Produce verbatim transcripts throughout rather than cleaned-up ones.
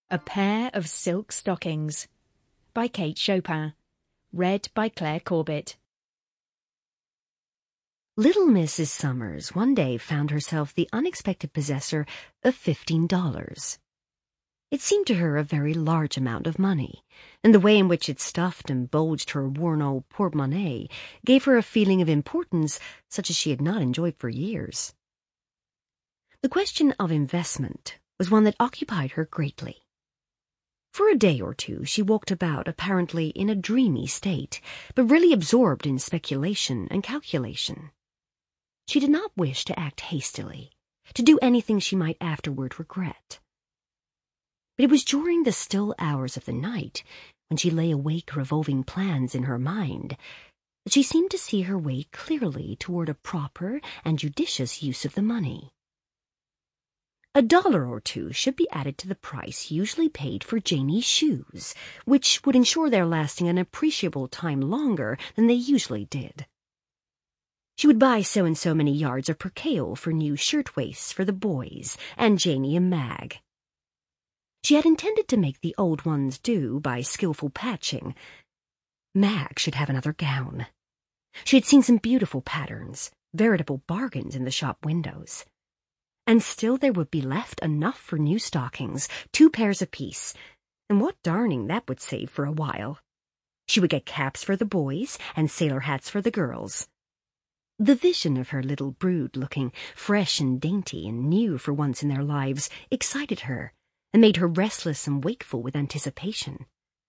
A Pair of Silk Stockings by Kate Chopin. Read by Claire Corbett. Little Missus Summers one day found herself the unexpected possessor of fifteen dollars. It seemed to her a very large amount of money, and the way in which it stuffed and bulged her worn old portemonnaie gave her a feeling of importance such as she had not enjoyed for years. The question of investment was one that occupied her greatly. For a day or two she walked about apparently in a dreamy state, but really absorbed in speculation and calculation. She did not wish to act hastily, to do anything she might afterward regret. But it was during the still hours of the night, when she lay awake revolving plans in her mind, that she seemed to see her way clearly toward a proper and judicious use of the money. A dollar or two should be added to the price usually paid for Janie's shoes, which would ensure their lasting an appreciable time longer than they usually did. She would buy so and so many yards of percale for new shirtwaists for the boys and Janie and Mag. She had intended to make the old ones do by skillful patching. Mag should have another gown. She had seen some beautiful patterns, veritable bargains in the shop windows. And still there would be left enough for new stockings, two pairs apiece, and what darning that would save for a while. She would get caps for the boys and sailor hats for the girls. The vision of her little brood looking fresh and dainty and new for once in their lives excited her and made her restless and wakeful with anticipation.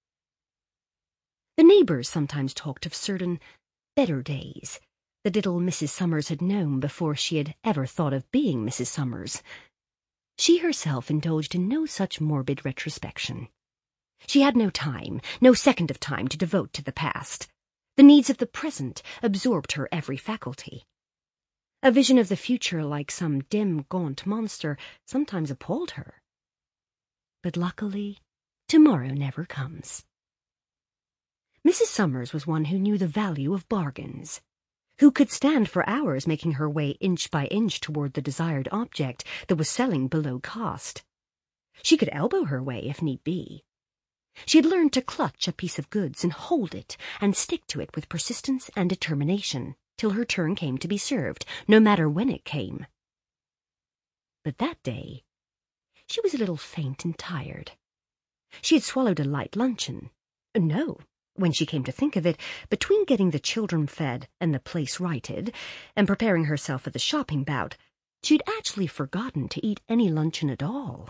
The neighbors sometimes talked of certain better days that little Missus Summers had known before she had ever thought of being Missus Summers. She herself indulged in no such morbid retrospection. She had no time, no second of time to devote to the past. The needs of the present absorbed her every faculty. A vision of the future, like some dim, gaunt monster, sometimes appalled her. But luckily, tomorrow never comes. Missus Summers was one who knew the value of bargains, who could stand for hours making her way inch by inch toward the desired object that was selling below cost. She could elbow her way if need be. She had learned to clutch a piece of goods and hold it and stick to it with persistence and determination till her turn came to be served, no matter when it came. But that day, she was a little faint and tired. She had swallowed a light luncheon. No. When she came to think of it, between getting the children fed and the place righted, and preparing herself for the shopping bout, she'd actually forgotten to eat any luncheon at all.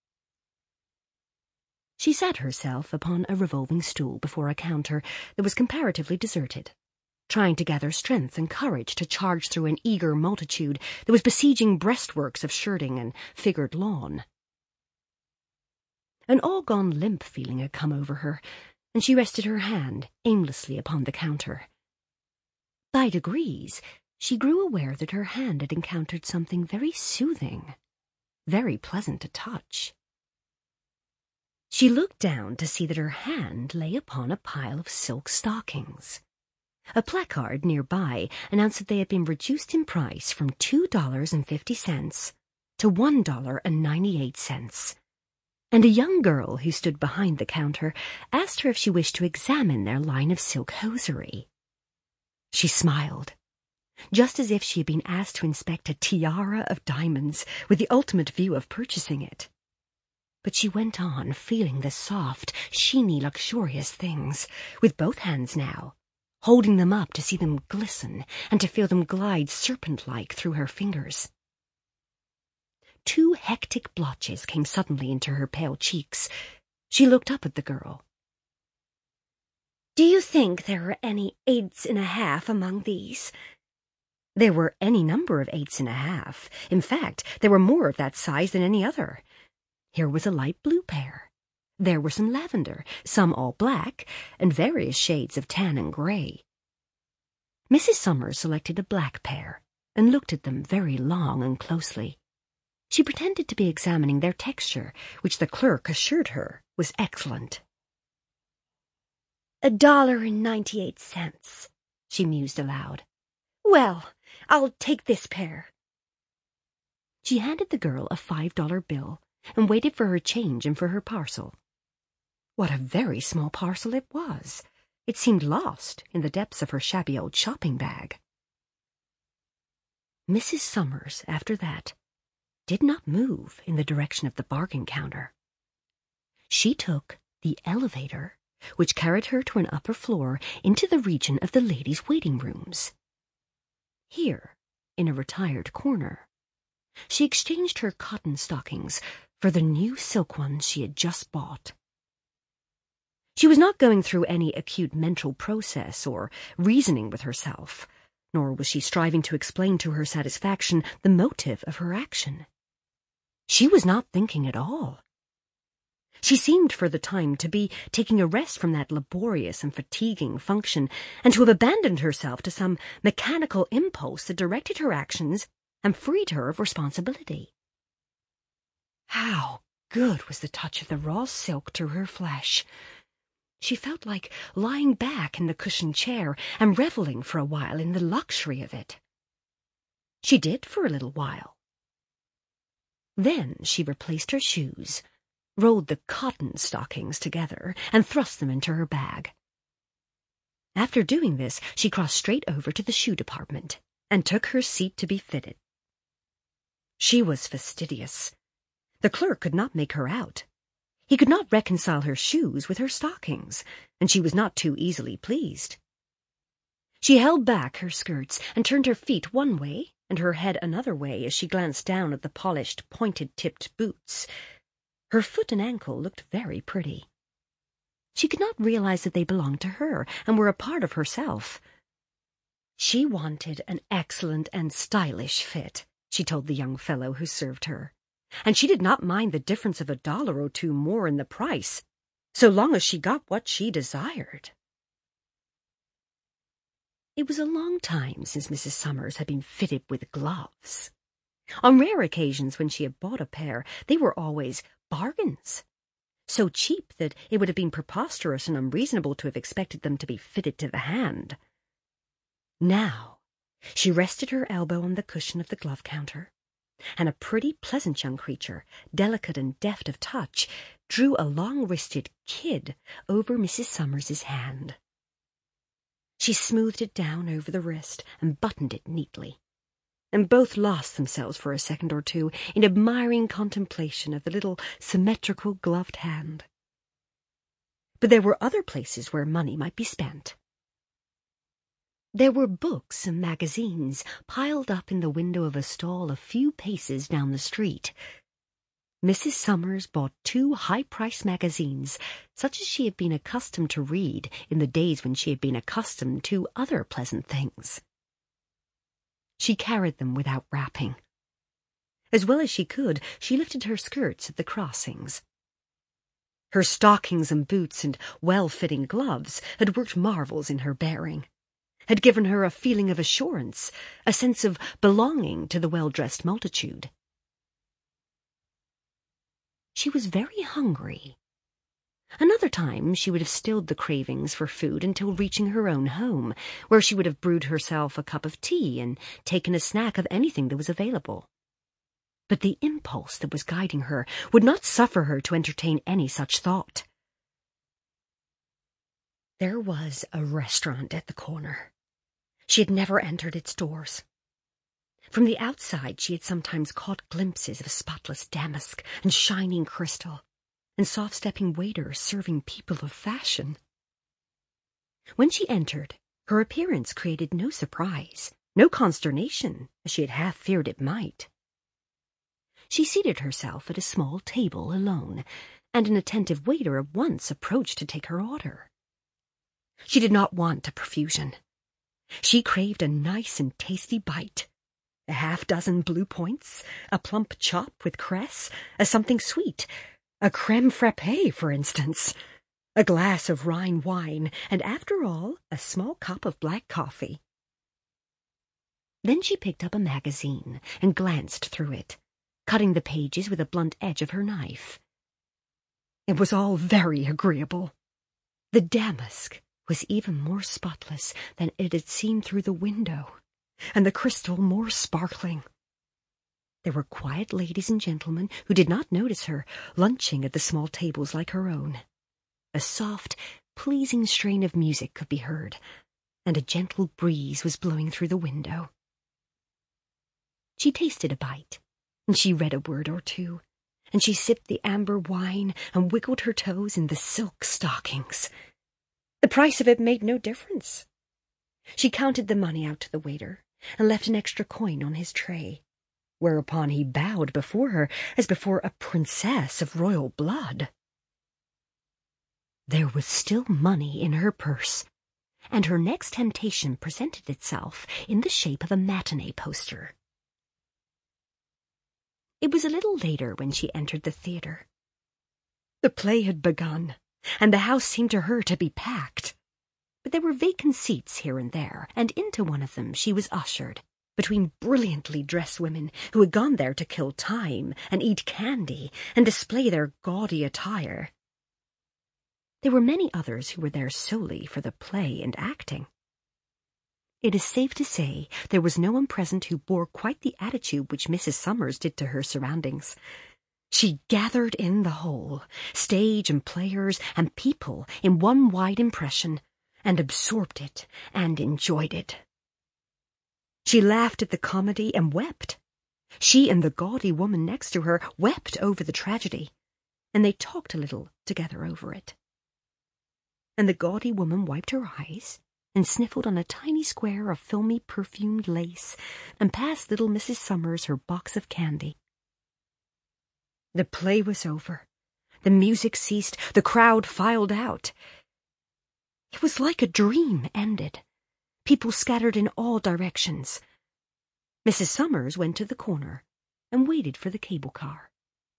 She sat herself upon a revolving stool before a counter that was comparatively deserted, trying to gather strength and courage to charge through an eager multitude that was besieging breastworks of shirting and figured lawn. An all-gone limp feeling had come over her, and she rested her hand aimlessly upon the counter. By degrees, she grew aware that her hand had encountered something very soothing, very pleasant to touch. She looked down to see that her hand lay upon a pile of silk stockings. A placard nearby announced that they had been reduced in price from two dollars and fifty cents to one dollar and ninety-eight cents. And a young girl who stood behind the counter asked her if she wished to examine their line of silk hosiery. She smiled, just as if she had been asked to inspect a tiara of diamonds with the ultimate view of purchasing it. But she went on, feeling the soft, sheeny, luxurious things, with both hands now, holding them up to see them glisten and to feel them glide serpent-like through her fingers. Two hectic blotches came suddenly into her pale cheeks. She looked up at the girl. "Do you think there are any eights and a half among these?" There were any number of eights and a half. In fact, there were more of that size than any other. Here was a light blue pair. There were some lavender, some all black, and various shades of tan and gray. Missus Summers selected a black pair and looked at them very long and closely. She pretended to be examining their texture, which the clerk assured her was excellent. "A dollar and ninety-eight cents," she mused aloud. "Well, I'll take this pair." She handed the girl a five-dollar bill and waited for her change and for her parcel. What a very small parcel it was! It seemed lost in the depths of her shabby old shopping bag. Missus Summers, after that, did not move in the direction of the bargain counter. She took the elevator, which carried her to an upper floor into the region of the ladies' waiting rooms. Here, in a retired corner, she exchanged her cotton stockings for the new silk ones she had just bought. She was not going through any acute mental process or reasoning with herself, nor was she striving to explain to her satisfaction the motive of her action. She was not thinking at all. She seemed for the time to be taking a rest from that laborious and fatiguing function, and to have abandoned herself to some mechanical impulse that directed her actions and freed her of responsibility. How good was the touch of the raw silk to her flesh! She felt like lying back in the cushioned chair and reveling for a while in the luxury of it. She did for a little while. Then she replaced her shoes, rolled the cotton stockings together, and thrust them into her bag. After doing this, she crossed straight over to the shoe department and took her seat to be fitted. She was fastidious. The clerk could not make her out. He could not reconcile her shoes with her stockings, and she was not too easily pleased. She held back her skirts and turned her feet one way and her head another way as she glanced down at the polished, pointed-tipped boots. Her foot and ankle looked very pretty. She could not realize that they belonged to her and were a part of herself. She wanted an excellent and stylish fit, she told the young fellow who served her, and she did not mind the difference of a dollar or two more in the price, so long as she got what she desired. It was a long time since Missus Summers had been fitted with gloves. On rare occasions when she had bought a pair, they were always bargains, so cheap that it would have been preposterous and unreasonable to have expected them to be fitted to the hand. Now she rested her elbow on the cushion of the glove counter, and a pretty, pleasant young creature, delicate and deft of touch, drew a long-wristed kid over Missus Summers's hand. She smoothed it down over the wrist and buttoned it neatly, and both lost themselves for a second or two in admiring contemplation of the little symmetrical gloved hand. But there were other places where money might be spent. There were books and magazines piled up in the window of a stall a few paces down the street. Missus Summers bought two high-priced magazines, such as she had been accustomed to read in the days when she had been accustomed to other pleasant things. She carried them without wrapping. As well as she could, she lifted her skirts at the crossings. Her stockings and boots and well-fitting gloves had worked marvels in her bearing, had given her a feeling of assurance, a sense of belonging to the well-dressed multitude. She was very hungry. Another time she would have stilled the cravings for food until reaching her own home, where she would have brewed herself a cup of tea and taken a snack of anything that was available. But the impulse that was guiding her would not suffer her to entertain any such thought. There was a restaurant at the corner. She had never entered its doors. From the outside she had sometimes caught glimpses of spotless damask and shining crystal, and soft-stepping waiters serving people of fashion. When she entered, her appearance created no surprise, no consternation, as she had half feared it might. She seated herself at a small table alone, and an attentive waiter at once approached to take her order. She did not want a profusion. She craved a nice and tasty bite, a half-dozen blue points, a plump chop with cress, a something sweet, a creme frappé, for instance, a glass of Rhine wine, and after all, a small cup of black coffee. Then she picked up a magazine and glanced through it, cutting the pages with a blunt edge of her knife. It was all very agreeable. The damask was even more spotless than it had seemed through the window, and the crystal more sparkling. There were quiet ladies and gentlemen who did not notice her, lunching at the small tables like her own. A soft, pleasing strain of music could be heard, and a gentle breeze was blowing through the window. She tasted a bite, and she read a word or two, and she sipped the amber wine and wiggled her toes in the silk stockings. The price of it made no difference. She counted the money out to the waiter and left an extra coin on his tray, whereupon he bowed before her as before a princess of royal blood. There was still money in her purse, and her next temptation presented itself in the shape of a matinee poster. It was a little later when she entered the theater. The play had begun, and the house seemed to her to be packed. But there were vacant seats here and there, and into one of them she was ushered, between brilliantly dressed women who had gone there to kill time and eat candy and display their gaudy attire. There were many others who were there solely for the play and acting. It is safe to say there was no one present who bore quite the attitude which Missus Summers did to her surroundings. She gathered in the whole, stage and players and people, in one wide impression, and absorbed it and enjoyed it. She laughed at the comedy and wept. She and the gaudy woman next to her wept over the tragedy, and they talked a little together over it. And the gaudy woman wiped her eyes and sniffled on a tiny square of filmy perfumed lace and passed little Missus Summers her box of candy. The play was over. The music ceased. The crowd filed out. It was like a dream ended. People scattered in all directions. Missus Summers went to the corner and waited for the cable car.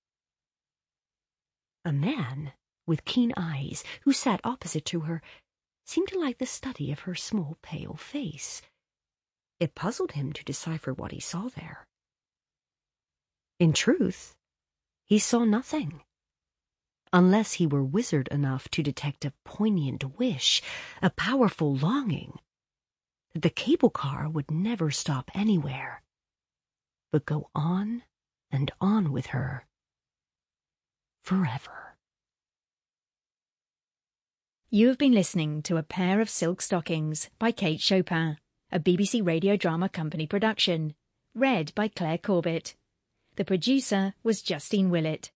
A man with keen eyes, who sat opposite to her, seemed to like the study of her small pale face. It puzzled him to decipher what he saw there. In truth, he saw nothing, unless he were wizard enough to detect a poignant wish, a powerful longing, that the cable car would never stop anywhere, but go on and on with her forever. You have been listening to A Pair of Silk Stockings by Kate Chopin, a B B C Radio Drama Company production, read by Claire Corbett. The producer was Justine Willett.